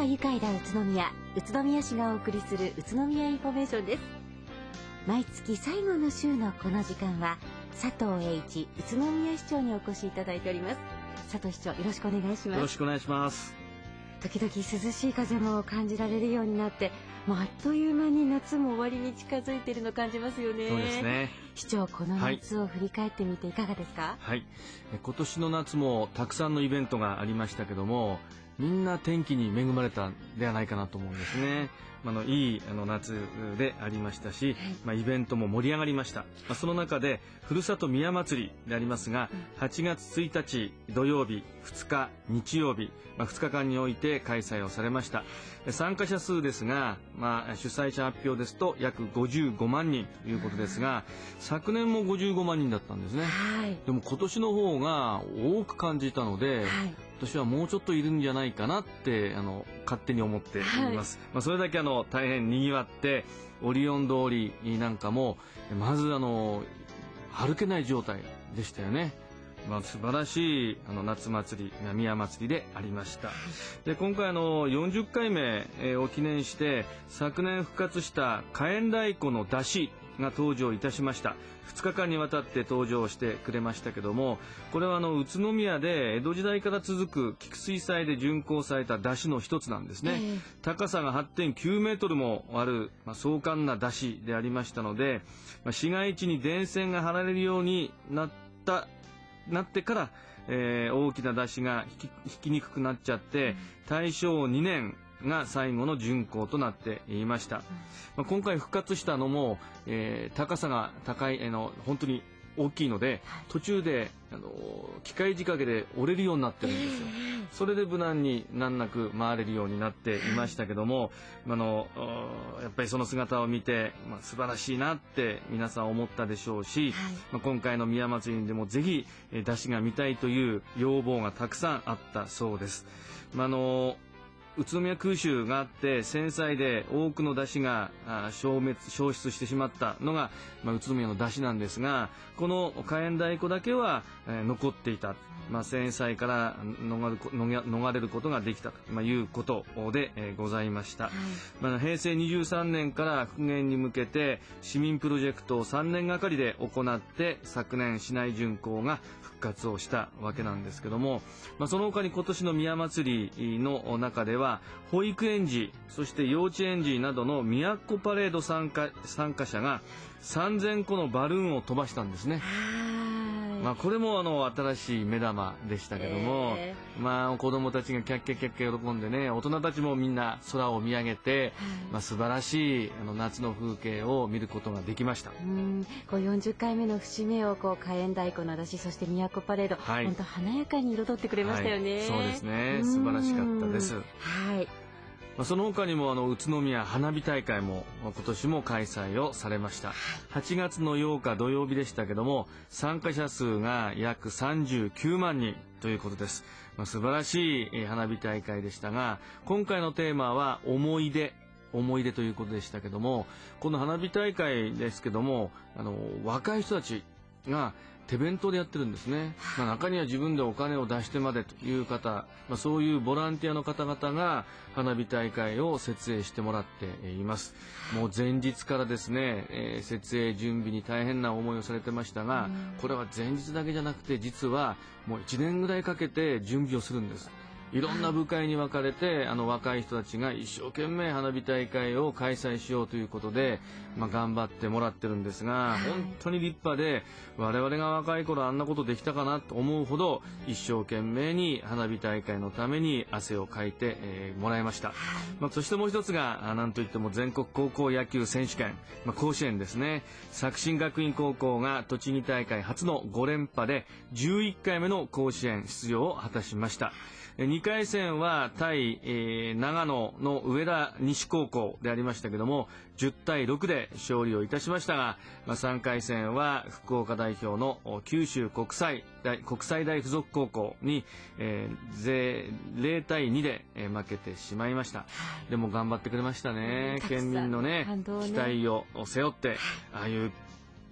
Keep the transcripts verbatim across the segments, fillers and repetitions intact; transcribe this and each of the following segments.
愉快な宇都宮、宇都宮市がお送りする宇都宮インフォメーションです。毎月最後の週のこの時間は佐藤栄一宇都宮市長にお越しいただいております。佐藤市長、よろしくお願いします。 よろしくお願いします。 時々涼しい風も感じられるようになって、もうあっという間に夏も終わりに近づいているのを感じますよね。 そうですね。 市長、この夏を振り返ってみていかがですか？ はい、今年の夏もたくさんのイベントがありましたけども、みんな天気に恵まれたんではないかなと思うんですね。あのいいあの夏でありましたし、まあ、イベントも盛り上がりました。まあ、その中でふるさと宮祭りでありますが、はちがつついたち土曜日、ふつか日曜日、まあ、ふつかかんにおいて開催をされました。参加者数ですが、まあ、主催者発表ですと約ごじゅうごまんにんということですが、昨年もごじゅうごまんにんだったんですね。はい、でも今年の方が多く感じたので、はい、私はもうちょっといるんじゃないかなってあの勝手に思っています。はい、まあ、それだけあの大変にぎわって、オリオン通りなんかもまずあの歩けない状態でしたよね。まあ、素晴らしいあの夏祭り、宮祭りでありました。で、今回あのよんじゅっかいめを記念して昨年復活した火焔太鼓の出汁が登場いたしました。ふつかかんにわたって登場してくれましたけども、これはあの宇都宮で江戸時代から続く菊水祭で巡行された出汁の一つなんですね。えー、高さが はってんきゅうメートルもある、まあ、壮観な出汁でありましたので、まあ、市街地に電線が張られるようになったなってから、えー、大きな出汁が引き、引きにくくなっちゃって、たいしょうにねんが最後の巡行となっていました。まあ、今回復活したのも、えー、高さが高い、えー、の本当に大きいので、途中であの機械仕掛けで折れるようになってるんですよ。それで無難に難なく回れるようになっていましたけども、あのやっぱりその姿を見て、まあ、素晴らしいなって皆さん思ったでしょうし、はい、まあ、今回の宮祭りでもぜひ出汁が見たいという要望がたくさんあったそうです。まあ、あの宇都宮空襲があって戦災で多くの出汁が消滅消失してしまったのが、まあ、宇都宮の出汁なんですが、この火焔太鼓だけは、えー、残っていた。まあ、戦災から逃れる、逃れることができたと、まあ、いうことで、えー、ございました。はい、まあ、へいせいにじゅうさんねんから復元に向けて市民プロジェクトをさんねんがかりで行って昨年市内巡行が復活をしたわけなんですけども、まあ、その他に今年の宮祭りの中では保育園児、そして幼稚園児などの都パレード参加、参加者がさんぜんこのバルーンを飛ばしたんですね。まあ、これもあの新しい目玉でしたけども、えー、まあ、子どもたちがキャッキャッキャッキャ喜んでね、大人たちもみんな空を見上げて、まあ、素晴らしいあの夏の風景を見ることができました。 うん、こうよんじゅっかいめの節目をこう火焔太鼓の出汁、そして都パレード、はい、本当華やかに彩ってくれましたよね。はい、 そうですね、素晴らしかったです。 はい、 その他にもあの宇都宮花火大会も今年も開催をされました。はちがつのようか土曜日でしたけども、参加者数が約さんじゅうきゅうまんにんということです。まあ、素晴らしい花火大会でしたが、今回のテーマは思い出思い出ということでしたけども、この花火大会ですけども、あの若い人たちが手弁当でやってるんですね。まあ、中には自分でお金を出してまでという方、まあ、そういうボランティアの方々が花火大会を設営してもらっています。もう前日からですね、えー、設営準備に大変な思いをされてましたが、これは前日だけじゃなくて実はもういちねんぐらいかけて準備をするんです。いろんな部会に分かれて、あの若い人たちが一生懸命花火大会を開催しようということで、まあ、頑張ってもらってるんですが、本当に立派で、我々が若い頃あんなことできたかなと思うほど一生懸命に花火大会のために汗をかいて、えー、もらいました。まあ、そしてもう一つがなんといっても全国高校野球選手権、まあ、甲子園ですね。作新学院高校が栃木大会初のごれんぱでじゅういっかいめの甲子園出場を果たしました。にかい戦は対、えー、長野の上田西高校でありましたけども、じゅったいろくで勝利をいたしましたが、まあ、さんかい戦は福岡代表の九州国際大国際大附属高校に、えー、ゼロたいにで、えー、負けてしまいました。でも頑張ってくれましたね。県民のね、期待を背負って、ああいう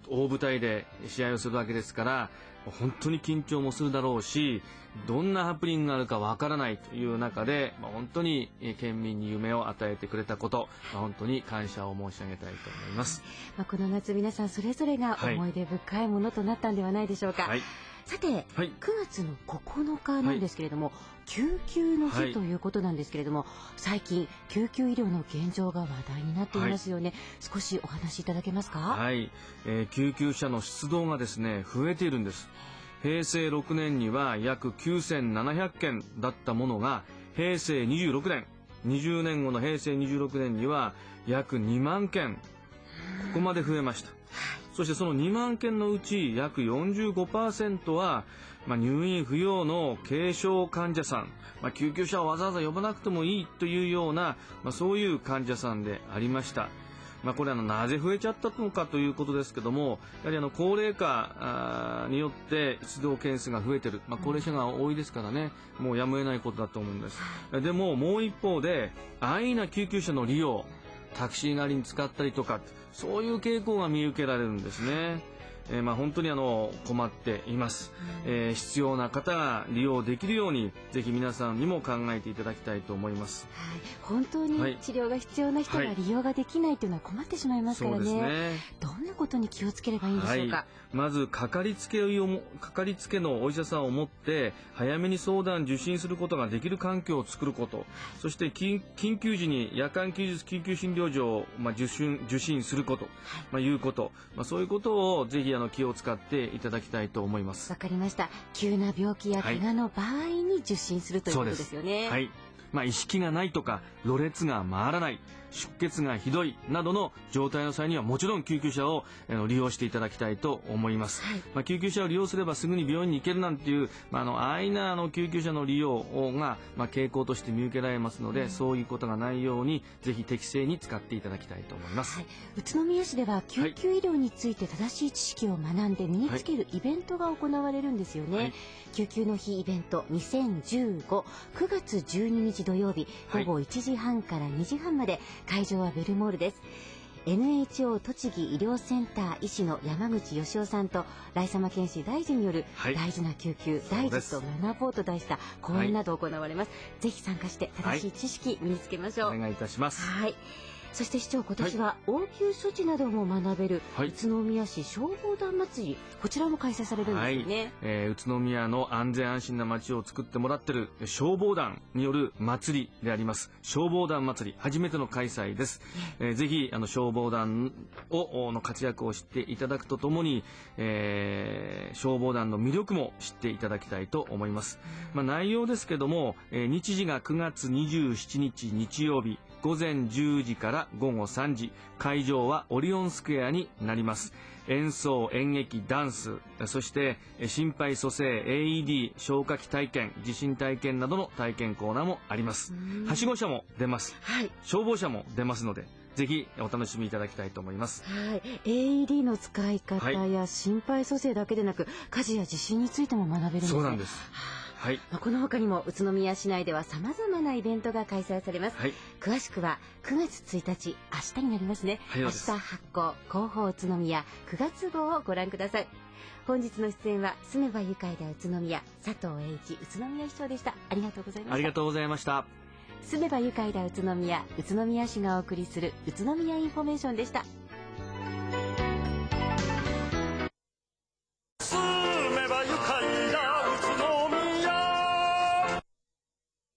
大舞台で試合をするわけですから、本当に緊張もするだろうし、どんなハプニングがあるかわからないという中で、まあ、本当に県民に夢を与えてくれたこと、まあ、本当に感謝を申し上げたいと思います。 まあ、この夏皆さんそれぞれが思い出深いものとなったんではないでしょうか。はい、さて、はい、くがつのここのかなんですけれども、はい、救急の日ということなんですけれども、はい、最近救急医療の現状が話題になっていますよね。はい、少しお話しいただけますか。 はい、えー、救急車の出動がですね増えているんです。へいせいろくねんには約きゅうせんななひゃくけんだったものが、へいせいにじゅうろくねん、にじゅうねんごのへいせいにじゅうろくねんには約にまんけん、ここまで増えました。そしてそのにまんけんのうち約 よんじゅうごパーセント は、まあ、入院不要の軽症患者さん、まあ、救急車をわざわざ呼ばなくてもいいというような、まあ、そういう患者さんでありました。まあ、これあのなぜ増えちゃったのかということですけども、やはりあの高齢化によって出動件数が増えている、まあ、高齢者が多いですからね、もうやむを得ないことだと思うんです。でももう一方で安易な救急車の利用、タクシー代わりに使ったりとか、そういう傾向が見受けられるんですね。えー、まあ本当にあの困っています。えー、必要な方が利用できるように、ぜひ皆さんにも考えていただきたいと思います。 はい、本当に治療が必要な人が利用ができないというのは困ってしまいますからね。はい、そうですね。どんなことに気をつければいいんでしょうか。はい、まずかかりつけをかかりつけのお医者さんを持って早めに相談受診することができる環境を作ること、そして緊急時に夜間休日救急診療所を、まあ、受診受診すること、まあ、いうこと、まあ、そういうことをぜひあの気を使っていただきたいと思います。 わかりました。急な病気や怪我の場合に受診するということですよね。 はい、まあ、意識がないとかろれつが回らない、出血がひどいなどの状態の際にはもちろん救急車を利用していただきたいと思います。はい、まあ、救急車を利用すればすぐに病院に行けるなんていう、まあ、あの安易なあの救急車の利用が、まあ、傾向として見受けられますので、うん、そういうことがないようにぜひ適正に使っていただきたいと思います。はい、 宇都宮市では救急医療について正しい知識を学んで身につけるイベントが行われるんですよね。はい、救急の日イベントにせんじゅうご、くがつじゅうににち土曜日ごごいちじはんからにじはんまで、会場はベルモールです。 エヌエイチオー 栃木医療センター医師の山口義雄さんと来様健師大臣による大事な救急、はい、大事と学ぼうと題した講演など行われます。はい、ぜひ参加して正しい知識身につけましょう。 お願いいたします。 はい、そして市長、今年は応急処置なども学べる、はい、宇都宮市消防団祭り、こちらも開催されるんですよね。はい、 えー、宇都宮の安全安心な街を作ってもらっている消防団による祭りであります。消防団祭り初めての開催です。えー、ぜひあの消防団をの活躍を知っていただくとともに、えー、消防団の魅力も知っていただきたいと思います。まあ、内容ですけども、えー、日時がくがつにじゅうしちにち日曜日ごぜんじゅうじからごごさんじ、会場はオリオンスクエアになります。演奏、演劇、ダンス、そして心肺蘇生、エーイーディー、消火器体験、地震体験などの体験コーナーもあります。はしご車も出ます。はい、消防車も出ますので、ぜひお楽しみいただきたいと思います。 はい、エーイーディー の使い方や心肺蘇生だけでなく、火事や地震についても学べるんですね。 そうなんです。はい、 この他にも宇都宮市内では様々なイベントが開催されます。はい、詳しくはくがつついたち、明日になりますね。はい、明日発行広報宇都宮くがつ号をご覧ください。本日の出演は住めば愉快だ宇都宮佐藤栄一宇都宮市長でした。ありがとうございました。 ありがとうございました。 住めば愉快だ宇都宮宇都宮市がお送りする宇都宮インフォメーションでした。